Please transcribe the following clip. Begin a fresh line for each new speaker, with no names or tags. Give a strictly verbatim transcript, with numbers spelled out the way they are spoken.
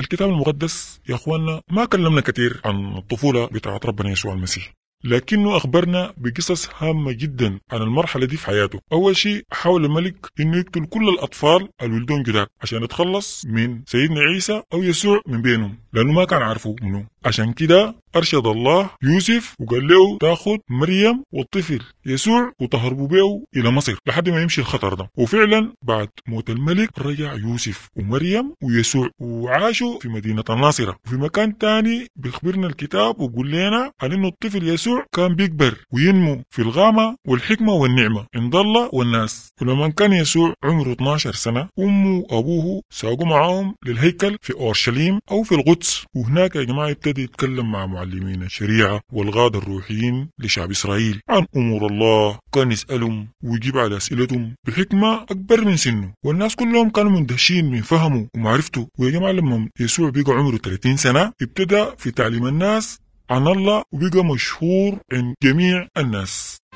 الكتاب المقدس يا أخواننا ما كلمنا كتير عن الطفولة بتاعت ربنا يسوع المسيح، لكنه أخبرنا بقصص هامة جدا عن المرحلة دي في حياته. أول شيء حاول الملك إنه يقتل كل الأطفال الولدون جداد عشان يتخلص من سيدنا عيسى أو يسوع من بينهم، لأنه ما كان عارفه منه. عشان كده أرشد الله يوسف وقال له تاخد مريم والطفل يسوع وتهربوا بيه إلى مصر لحد ما يمشي الخطر ده. وفعلا بعد موت الملك رجع يوسف ومريم ويسوع وعاشوا في مدينة الناصرة. وفي مكان تاني بيخبرنا الكتاب ويقول لنا عن إنه الطفل يسوع كان بيكبر وينمو في الغامة والحكمة والنعمة عند الله والناس. ولما كان يسوع عمره اثناشر سنة أمه وأبوه ساقوا معاهم للهيكل في أورشليم أو في القدس، وهناك يا جماعة يبتدي يتكلم مع معلمين الشريعة والغادة الروحيين لشعب إسرائيل عن أمور الله. كان يسألهم ويجيب على أسئلتهم بحكمة أكبر من سنه، والناس كلهم كانوا مندهشين من فهمه ومعرفته. ويا جماعة لما يسوع بقى عمره ثلاثين سنة ابتدى في تعليم الناس عن الله وبقى مشهور عند جميع الناس.